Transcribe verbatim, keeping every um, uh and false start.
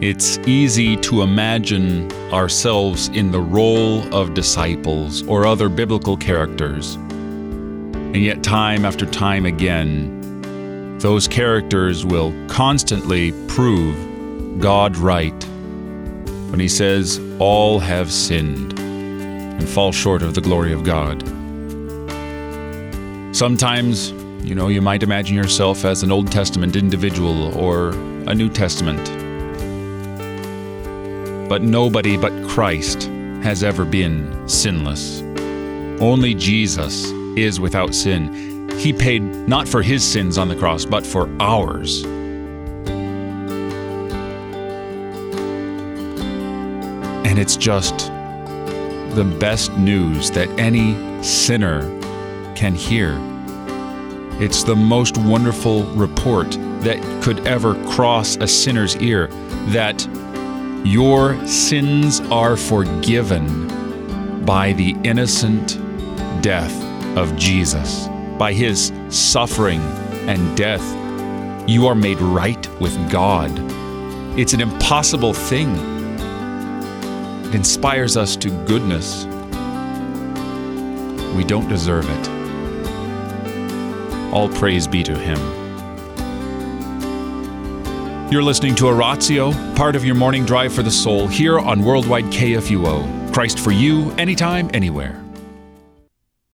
It's easy to imagine ourselves in the role of disciples or other biblical characters. And yet time after time again, those characters will constantly prove God right when he says, all have sinned and fall short of the glory of God. Sometimes, you know, you might imagine yourself as an Old Testament individual or a New Testament. But nobody but Christ has ever been sinless. Only Jesus is without sin. He paid not for his sins on the cross, but for ours. And it's just the best news that any sinner can hear. It's the most wonderful report that could ever cross a sinner's ear, that your sins are forgiven by the innocent death of Jesus. By his suffering and death, you are made right with God. It's an impossible thing. It inspires us to goodness. We don't deserve it. All praise be to him. You're listening to Oratio, part of your morning drive for the soul, here on Worldwide K F U O. Christ for you, anytime, anywhere.